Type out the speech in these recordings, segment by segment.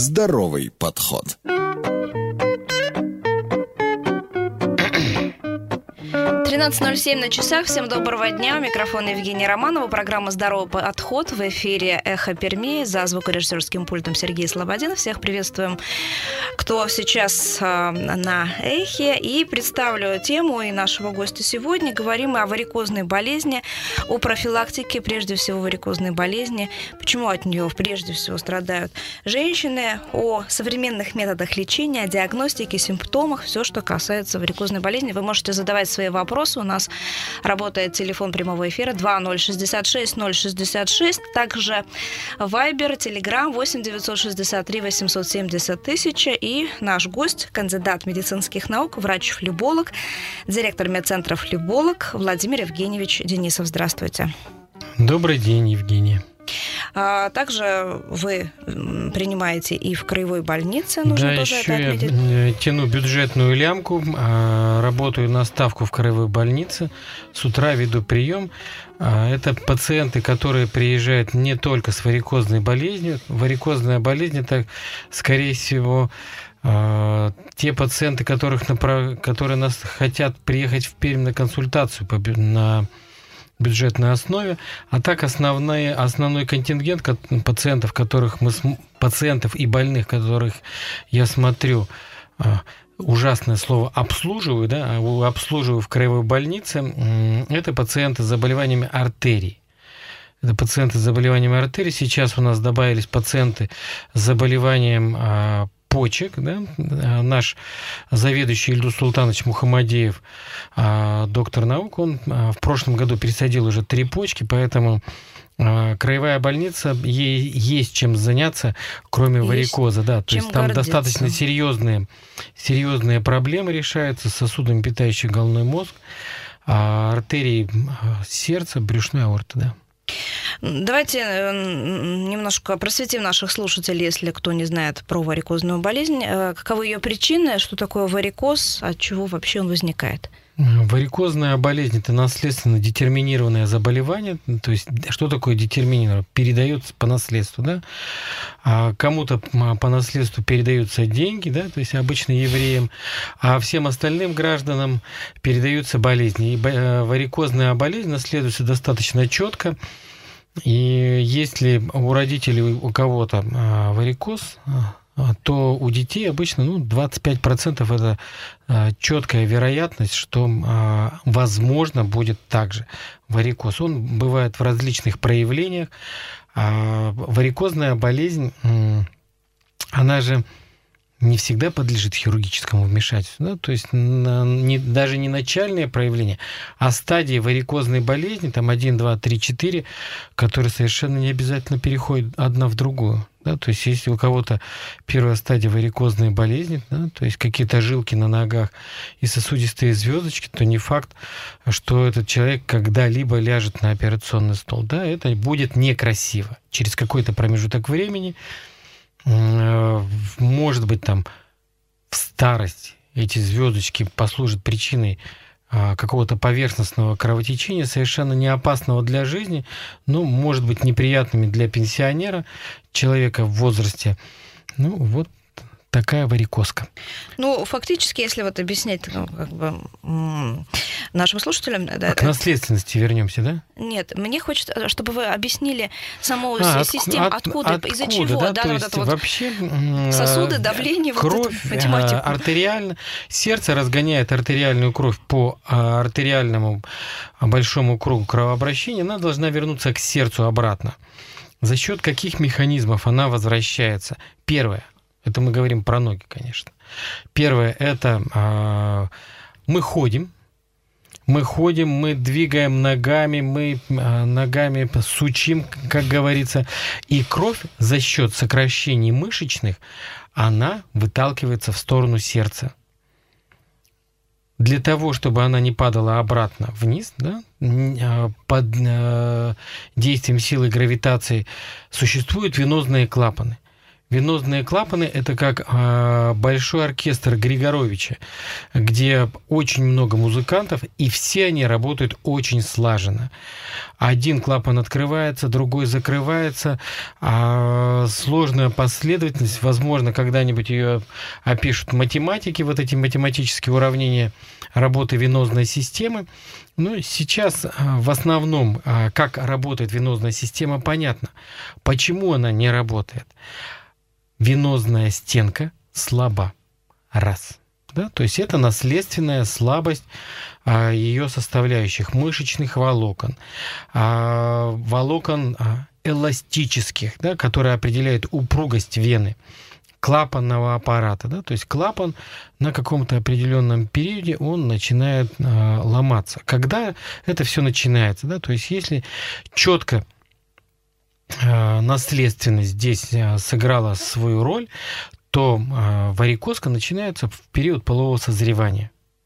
Здоровый подход. 13:07 на часах. Всем доброго дня. Микрофон Евгения Романова. Программа «Здоровый подход». В эфире «Эхо Перми». За звукорежиссерским пультом Сергей Слободин. Всех приветствуем, кто сейчас на «Эхе». И представлю тему и нашего гостя сегодня. Говорим мы о варикозной болезни, о профилактике, прежде всего, варикозной болезни. Почему от нее прежде всего страдают женщины, о современных методах лечения, о диагностике, симптомах, все, что касается варикозной болезни. Вы можете задавать свои вопросы. У нас работает телефон прямого эфира 2066 066. Также Вайбер, Телеграм 8 963 870 000. И наш гость, кандидат медицинских наук, врач-флеболог, директор медцентра «Флеболог» Владимир Евгеньевич Денисов. Здравствуйте. Добрый день, Евгения. Также вы принимаете и в краевой больнице, нужно тоже это отметить. Я тяну бюджетную лямку, работаю на ставку в краевой больнице, с утра веду прием. Это пациенты, которые приезжают не только с варикозной болезнью. Варикозная болезнь – это, скорее всего, те пациенты, которые нас хотят приехать в Пермь на консультацию на бюджетной основе, а так основной контингент пациентов, пациентов и больных, которых я смотрю, ужасное слово обслуживаю в краевой больнице, это пациенты с заболеваниями артерий. Это пациенты с заболеванием артерий. Сейчас у нас добавились пациенты с заболеванием почек, да? Наш заведующий Ильдус Султанович Мухамадеев, доктор наук, он в прошлом году пересадил уже 3 почки, поэтому краевая больница, ей есть чем заняться, кроме варикоза. Да, то есть там гордиться. Достаточно серьезные проблемы решаются с сосудами, питающими головной мозг, артерии сердца, брюшной аорты, да. Давайте немножко просветим наших слушателей, если кто не знает про варикозную болезнь. Каковы ее причины, что такое варикоз, от чего вообще он возникает? Варикозная болезнь – это наследственно детерминированное заболевание. То есть, что такое детерминированное? Передается по наследству, да? А кому-то по наследству передаются деньги, да, то есть обычно евреям, а всем остальным гражданам передаются болезни. И варикозная болезнь наследуется достаточно четко. И если у родителей у кого-то варикоз, то у детей обычно 25% это четкая вероятность, что возможно будет также варикоз. Он бывает в различных проявлениях. Варикозная болезнь, она же не всегда подлежит хирургическому вмешательству. Да? То есть даже не начальное проявление, а стадии варикозной болезни, там 1, 2, 3, 4, которые совершенно не обязательно переходят одна в другую. Да? То есть если у кого-то первая стадия варикозной болезни, да, то есть какие-то жилки на ногах и сосудистые звездочки, то не факт, что этот человек когда-либо ляжет на операционный стол. Да? Это будет некрасиво. Через какой-то промежуток времени, может быть, там в старости эти звездочки послужат причиной какого-то поверхностного кровотечения, совершенно не опасного для жизни, но, может быть, неприятными для пенсионера, человека в возрасте. Вот такая варикозка. Фактически, если объяснять нашим слушателям... К наследственности вернемся, да? Нет, мне хочется, чтобы вы объяснили саму систему, откуда, из-за чего. Да? То есть вообще сосуды, давление, кровь, артериально. Сердце разгоняет артериальную кровь по артериальному большому кругу кровообращения, она должна вернуться к сердцу обратно. За счет каких механизмов она возвращается? Первое. Это мы говорим про ноги, конечно. Первое – это мы ходим, мы двигаем ногами, мы ногами сучим, как говорится, и кровь за счет сокращений мышечных, она выталкивается в сторону сердца. Для того, чтобы она не падала обратно вниз, да, под действием силы гравитации, существуют венозные клапаны. Венозные клапаны – это как большой оркестр Григоровича, где очень много музыкантов, и все они работают очень слаженно. Один клапан открывается, другой закрывается. Сложная последовательность, возможно, когда-нибудь ее опишут математики, вот эти математические уравнения работы венозной системы. Но сейчас в основном, как работает венозная система, понятно. Почему она не работает? Венозная стенка слаба. Раз. Да? То есть это наследственная слабость ее составляющих, мышечных волокон, волокон эластических, да, которые определяют упругость вены, клапанного аппарата. Да? То есть клапан на каком-то определенном периоде он начинает ломаться. Когда это все начинается? Да? То есть если четко наследственность здесь сыграла свою роль, то варикозка начинается в период полового созревания.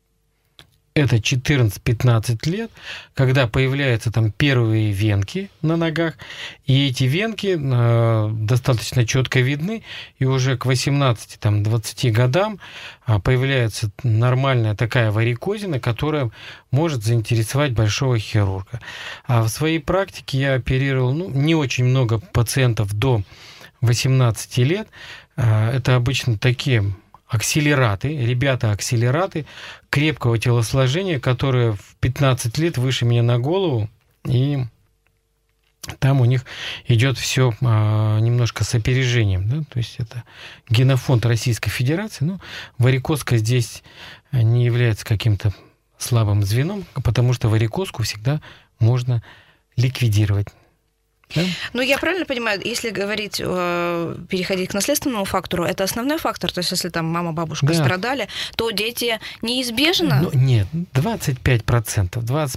Это 14-15 лет, когда появляются там первые венки на ногах, и эти венки достаточно четко видны, и уже к 18-20 годам появляется нормальная такая варикозина, которая может заинтересовать большого хирурга. А в своей практике я оперировал не очень много пациентов до 18 лет. Это обычно такие акселераты, ребята-акселераты крепкого телосложения, которые в 15 лет выше меня на голову, и там у них идет все немножко с опережением. Да? То есть это генофонд Российской Федерации. Но варикозка здесь не является каким-то слабым звеном, потому что варикозку всегда можно ликвидировать. Да? Ну, я правильно понимаю, если говорить, переходить к наследственному фактору, это основной фактор? То есть, если там мама, бабушка страдали, то дети неизбежно? Нет, 25%.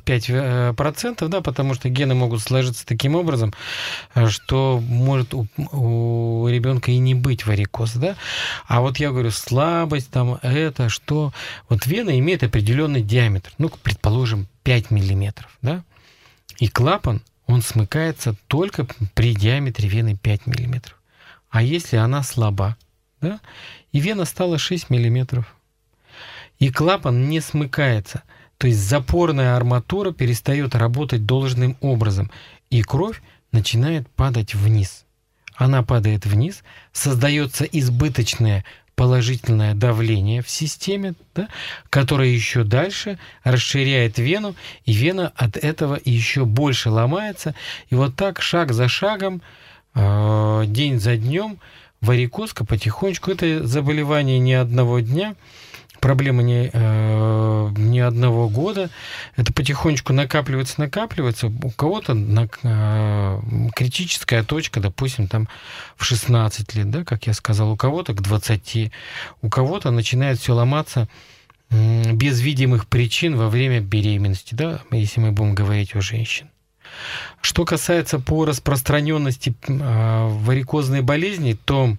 25%, да, потому что гены могут сложиться таким образом, что может у ребенка и не быть варикоза, да? А вот я говорю, слабость, там, это, что... Вот вена имеет определенный диаметр, предположим, 5 миллиметров, да? И клапан, он смыкается только при диаметре вены 5 мм. А если она слаба, да, и вена стала 6 мм, и клапан не смыкается, то есть запорная арматура перестает работать должным образом, и кровь начинает падать вниз. Она падает вниз, создается избыточное положительное давление в системе, да, которое еще дальше расширяет вену, и вена от этого еще больше ломается. И вот так, шаг за шагом, день за днем, варикозка потихонечку, это заболевание не одного дня, проблема не одного года, это потихонечку накапливается. У кого-то критическая точка, допустим, там в 16 лет, да, как я сказал, у кого-то к 20, у кого-то начинает все ломаться без видимых причин во время беременности, да, если мы будем говорить о женщине. Что касается по распространенности варикозной болезни, то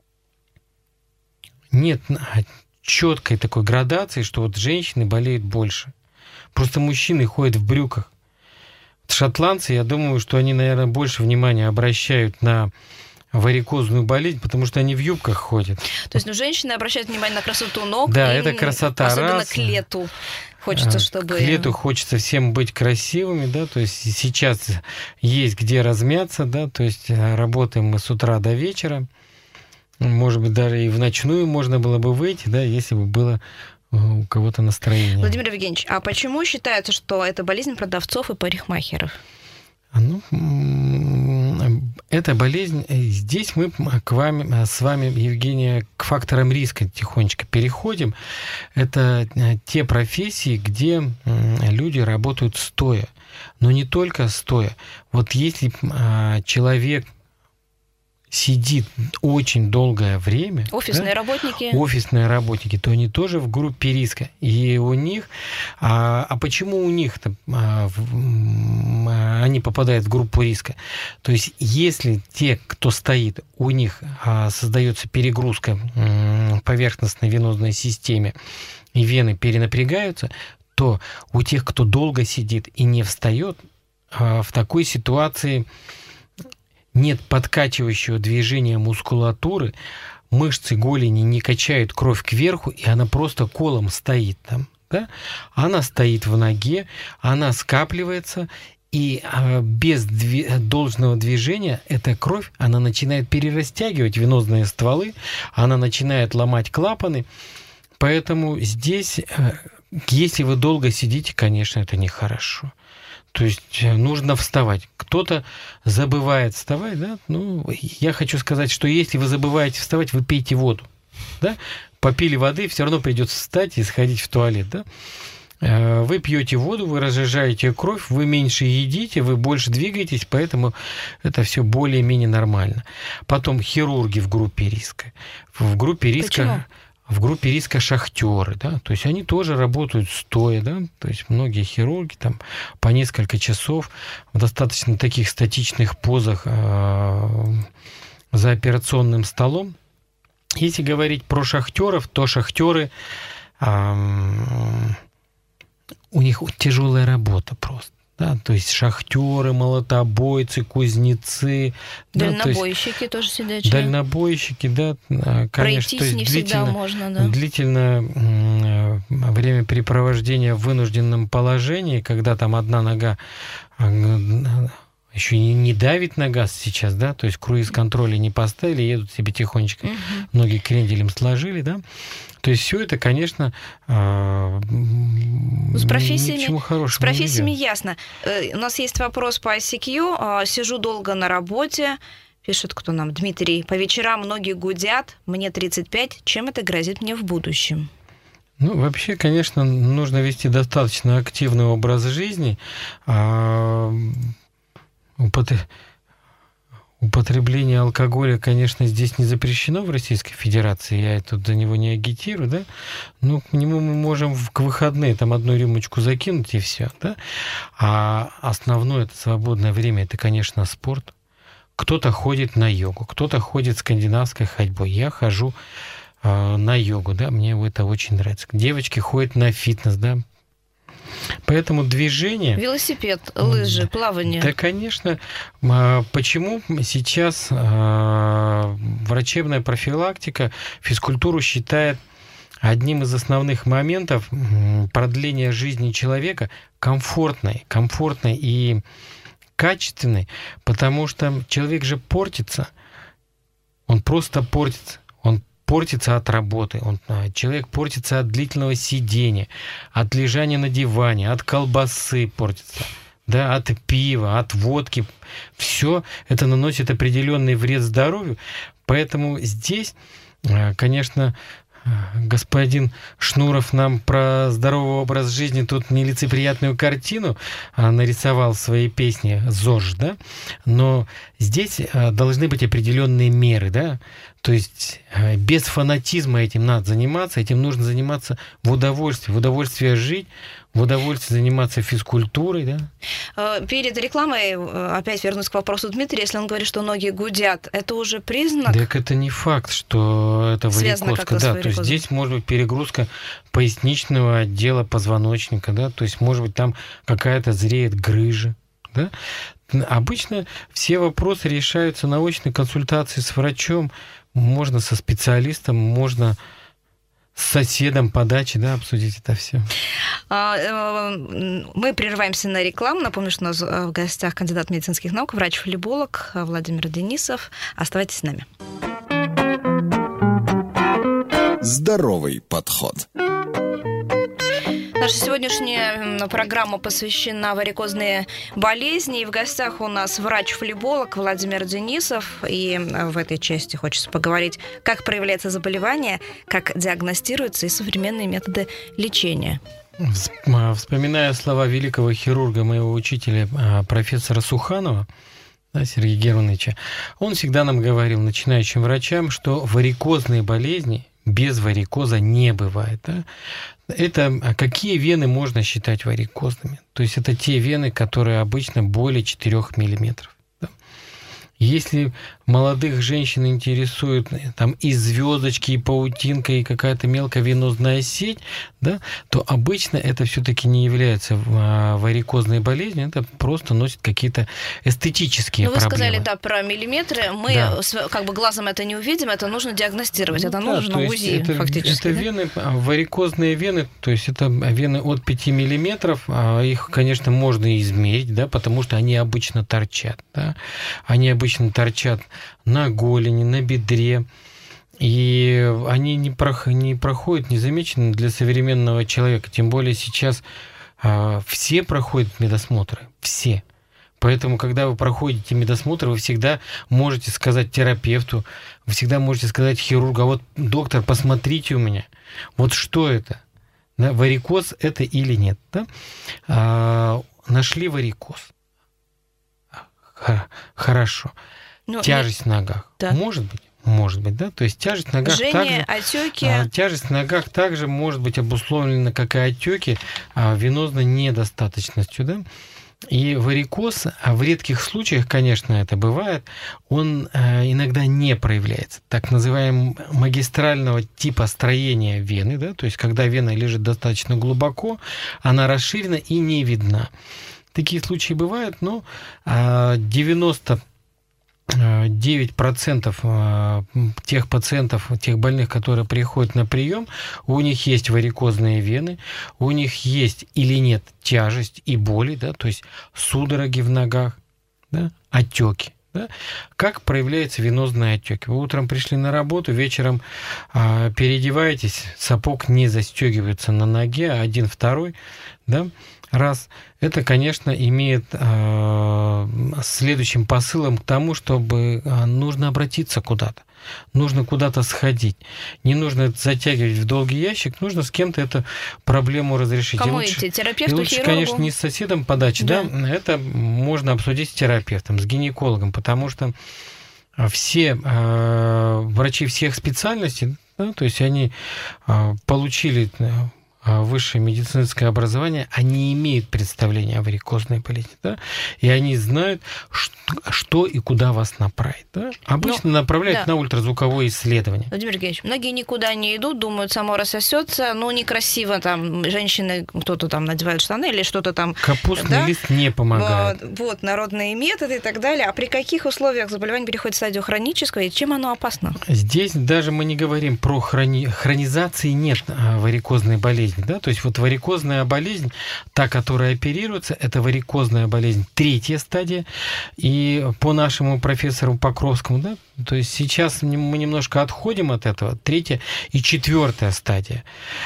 нет четкой такой градации, что вот женщины болеют больше. Просто мужчины ходят в брюках. Шотландцы, я думаю, что они, наверное, больше внимания обращают на варикозную болезнь, потому что они в юбках ходят. То есть, женщины обращают внимание на красоту ног. Да, это красота. Особенно к лету. Хочется, чтобы... К лету хочется всем быть красивыми, да, то есть сейчас есть где размяться, да, то есть работаем мы с утра до вечера. Может быть, даже и в ночную можно было бы выйти, да, если бы было у кого-то настроение. Владимир Евгеньевич, а почему считается, что это болезнь продавцов и парикмахеров? Эта болезнь, здесь мы с вами, Евгения, к факторам риска тихонечко переходим. Это те профессии, где люди работают стоя, но не только стоя. Вот если человек сидит очень долгое время... Офисные работники. Офисные работники, то они тоже в группе риска. И у них... А почему у них-то они попадают в группу риска? То есть, если те, кто стоит, у них создается перегрузка в поверхностной венозной системе, и вены перенапрягаются, то у тех, кто долго сидит и не встает, в такой ситуации нет подкачивающего движения мускулатуры, мышцы голени не качают кровь кверху, и она просто колом стоит там. Да? Она стоит в ноге, она скапливается, и без должного движения эта кровь, она начинает перерастягивать венозные стволы, она начинает ломать клапаны. Поэтому здесь, если вы долго сидите, конечно, это нехорошо. То есть нужно вставать. Кто-то забывает вставать, да? Ну, я хочу сказать, что если вы забываете вставать, вы пейте воду, да? Попили воды, все равно придется встать и сходить в туалет, да? Вы пьете воду, вы разжижаете кровь, вы меньше едите, вы больше двигаетесь, поэтому это все более-менее нормально. Потом хирурги в группе риска. В группе риска... Почему? В группе риска шахтеры, да, то есть они тоже работают стоя, да, то есть многие хирурги там по несколько часов в достаточно таких статичных позах за операционным столом. Если говорить про шахтеров, то шахтеры, у них тяжелая работа просто. Да, то есть шахтеры, молотобойцы, кузнецы. Дальнобойщики, да, тоже сидячие. Дальнобойщики, да, конечно. Пройтись то есть не всегда можно, да. Длительное времяпрепровождение в вынужденном положении, когда там одна нога еще не давит на газ сейчас, да, то есть круиз-контроля не поставили, едут себе тихонечко, ноги кренделем сложили, да. То есть все это, конечно, с профессиями не ясно. У нас есть вопрос по ICQ. Сижу долго на работе. Пишет кто нам? Дмитрий. По вечерам многие гудят. Мне 35. Чем это грозит мне в будущем? Ну, вообще, конечно, нужно вести достаточно активный образ жизни. Употребление алкоголя, конечно, здесь не запрещено в Российской Федерации, я тут за него не агитирую, да, но к нему мы можем к выходные там одну рюмочку закинуть и все, да, а основное это свободное время, это, конечно, спорт. Кто-то ходит на йогу, кто-то ходит скандинавской ходьбой, я хожу на йогу, да, мне это очень нравится. Девочки ходят на фитнес, да. Поэтому движение... Велосипед, лыжи, плавание. Да, конечно. Почему сейчас врачебная профилактика физкультуру считает одним из основных моментов продления жизни человека комфортной и качественной, потому что человек же портится. Он просто портится. Он портится от работы, человек портится от длительного сидения, от лежания на диване, от колбасы портится, да, от пива, от водки. Все это наносит определенный вред здоровью. Поэтому здесь, конечно, господин Шнуров нам про здоровый образ жизни тут нелицеприятную картину нарисовал в своей песне «ЗОЖ», да? Но здесь должны быть определенные меры, да? То есть без фанатизма этим надо заниматься, этим нужно заниматься в удовольствие жить, в удовольствие заниматься физкультурой, да? Перед рекламой, опять вернусь к вопросу Дмитрия, если он говорит, что ноги гудят, это уже признак? Так это не факт, что это варикозка, да, то есть здесь может быть перегрузка поясничного отдела позвоночника, да, то есть может быть там какая-то зреет грыжа, да? Обычно все вопросы решаются на очной консультации с врачом, можно со специалистом, можно с соседом по даче, да, обсудить это все. Мы прерываемся на рекламу. Напомню, что у нас в гостях кандидат медицинских наук, врач-флеболог Владимир Денисов. Оставайтесь с нами. Здоровый подход. Наша сегодняшняя программа посвящена варикозной болезни. И в гостях у нас врач-флеболог Владимир Денисов. И в этой части хочется поговорить, как проявляется заболевание, как диагностируется и современные методы лечения. Вспоминая слова великого хирурга, моего учителя, профессора Суханова, да, Сергея Германовича, он всегда нам говорил, начинающим врачам, что варикозные болезни без варикоза не бывает. Да? Это какие вены можно считать варикозными? То есть это те вены, которые обычно более 4 мм. Да? Если молодых женщин интересует там и звездочки, и паутинка, и какая-то мелкая венозная сеть, да, то обычно это все-таки не является варикозной болезнью, это просто носит какие-то эстетические проблемы. Вы сказали, да, про миллиметры. Мы как бы глазом это не увидим, это нужно диагностировать, это нужно УЗИ фактически. Это вены, варикозные вены, то есть это вены от 5 миллиметров, их, конечно, можно измерить, да, потому что они обычно торчат, да, они обычно торчат на голени, на бедре, и они не проходят незамеченно для современного человека. Тем более сейчас все проходят медосмотры, все. Поэтому, когда вы проходите медосмотр, вы всегда можете сказать терапевту, вы всегда можете сказать хирургу: а вот, доктор, посмотрите у меня, вот что это? Да, варикоз это или нет? Да? Нашли варикоз. Хорошо. Тяжесть в ногах. Да. Может быть, да. То есть тяжесть в ногах жжение, отеки. Тяжесть в ногах также может быть обусловлена, как и отеки, венозной недостаточностью, да. И варикоз, в редких случаях, конечно, это бывает, он иногда не проявляется. Так называемого магистрального типа строения вены, да, то есть когда вена лежит достаточно глубоко, она расширена и не видна. Такие случаи бывают, но 99% тех пациентов, тех больных, которые приходят на прием, у них есть варикозные вены, у них есть или нет тяжесть и боли, да, то есть судороги в ногах, да, отеки. Да? Как проявляются венозные отеки? Вы утром пришли на работу, вечером переодеваетесь, сапог не застегивается на ноге, один, второй, да? Раз. Это, конечно, имеет следующим посылом к тому, чтобы нужно обратиться куда-то. Нужно куда-то сходить. Не нужно это затягивать в долгий ящик, нужно с кем-то эту проблему разрешить. Кому идти? Терапевту, лучше, хирургу? Конечно, не с соседом по даче, да. Это можно обсудить с терапевтом, с гинекологом, потому что все врачи всех специальностей, да, то есть они получили высшее медицинское образование, они имеют представление о варикозной болезни, да? И они знают, что и куда вас направить. Да? Обычно направляют на ультразвуковое исследование. Владимир Евгеньевич, многие никуда не идут, думают, само рассосется, но некрасиво там женщины, кто-то там надевает штаны или что-то там. Капустный лист не помогает. Вот, народные методы и так далее. А при каких условиях заболевание переходит в стадию хронического и чем оно опасно? Здесь даже мы не говорим про хронизации, нет варикозной болезни. Да? То есть вот варикозная болезнь, та, которая оперируется, это варикозная болезнь 3-я стадия. И по нашему профессору Покровскому, да, то есть сейчас мы немножко отходим от этого, 3-я и 4-я стадия.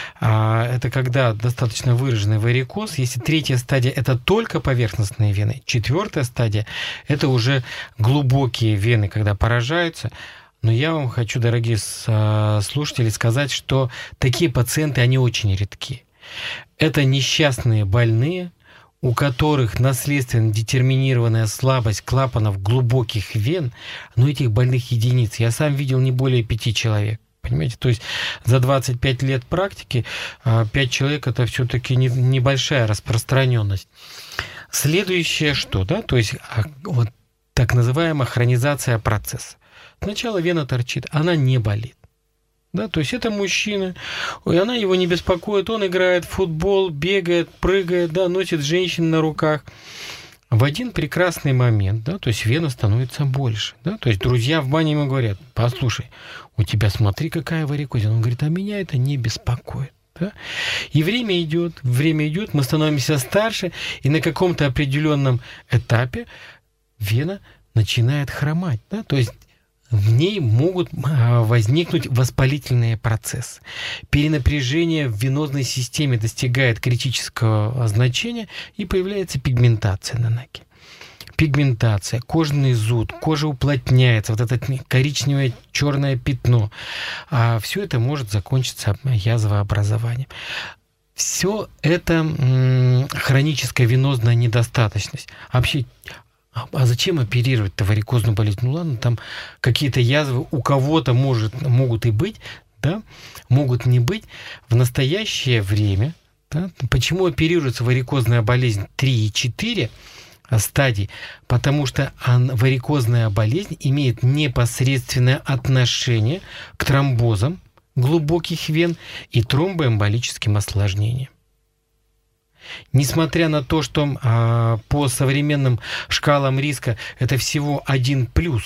Это когда достаточно выраженный варикоз. Если 3-я стадия – это только поверхностные вены, 4-я стадия – это уже глубокие вены, когда поражаются. Но я вам хочу, дорогие слушатели, сказать, что такие пациенты, они очень редки. Это несчастные больные, у которых наследственно детерминированная слабость клапанов глубоких вен, но этих больных единиц. Я сам видел не более 5 человек. Понимаете, то есть за 25 лет практики 5 человек – это все-таки небольшая распространенность. Следующее что, да, то есть вот так называемая хронизация процесса. Сначала вена торчит, она не болит. Да, то есть это мужчина, и она его не беспокоит, он играет в футбол, бегает, прыгает, да, носит женщин на руках. В один прекрасный момент, да, то есть вена становится больше. Да, то есть друзья в бане ему говорят: послушай, у тебя смотри, какая варикоза. Он говорит: а меня это не беспокоит. Да? И время идет, мы становимся старше, и на каком-то определенном этапе вена начинает хромать. Да? То есть в ней могут возникнуть воспалительные процессы. Перенапряжение в венозной системе достигает критического значения, и появляется пигментация на ноге. Пигментация, кожный зуд, кожа уплотняется, вот это коричневое черное пятно. Все это может закончиться язвообразованием. Все это хроническая венозная недостаточность. Вообще, а зачем оперировать-то варикозную болезнь? Ну ладно, там какие-то язвы у кого-то могут и быть, да, могут не быть. В настоящее время, да, почему оперируется варикозная болезнь 3 и 4? стадий, потому что варикозная болезнь имеет непосредственное отношение к тромбозам глубоких вен и тромбоэмболическим осложнениям. Несмотря на то, что по современным шкалам риска это всего 1 плюс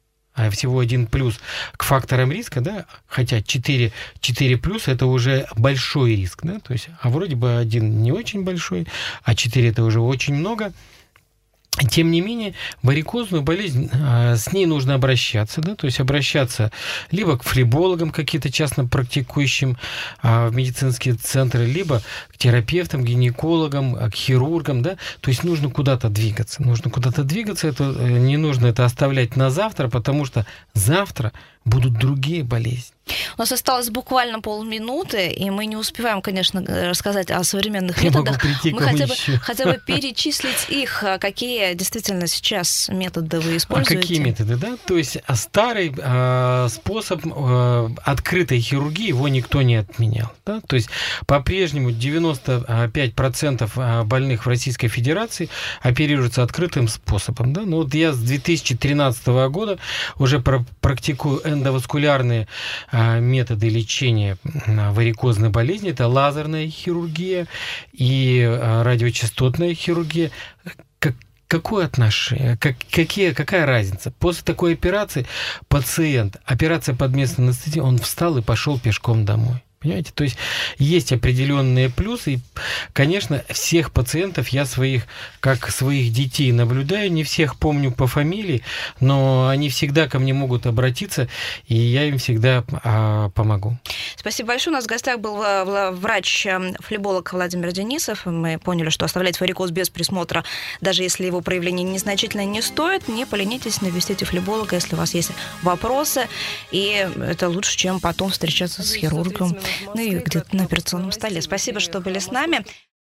к факторам риска, да, хотя 4 плюс это уже большой риск, да, то есть, вроде бы 1 не очень большой, а 4 это уже очень много. Тем не менее, варикозную болезнь, с ней нужно обращаться, да, то есть обращаться либо к флебологам, каким-то частно практикующим в медицинские центры, либо к терапевтам, гинекологам, к хирургам, да, то есть нужно куда-то двигаться, это не нужно это оставлять на завтра, потому что завтра будут другие болезни. У нас осталось буквально полминуты, и мы не успеваем, конечно, рассказать о современных методах. Мы хотя бы перечислить их, какие действительно сейчас методы вы используете. Какие методы, да? То есть старый способ открытой хирургии, его никто не отменял. Да? То есть по-прежнему 95% больных в Российской Федерации оперируются открытым способом. Да? Но вот я с 2013 года уже практикую эндоваскулярные методы лечения варикозной болезни. Это лазерная хирургия и радиочастотная хирургия. Какое отношение? Какая разница? После такой операции операция под местной анестезией, он встал и пошел пешком домой. Понимаете? То есть есть определенные плюсы. И, конечно, всех пациентов я как своих детей наблюдаю, не всех помню по фамилии, но они всегда ко мне могут обратиться, и я им всегда помогу. Спасибо большое. У нас в гостях был врач-флеболог Владимир Денисов. Мы поняли, что оставлять варикоз без присмотра, даже если его проявление незначительное, не стоит. Не поленитесь, навестите флеболога, если у вас есть вопросы. И это лучше, чем потом встречаться с хирургом. Ну и где-то на операционном столе. Спасибо, что были с нами.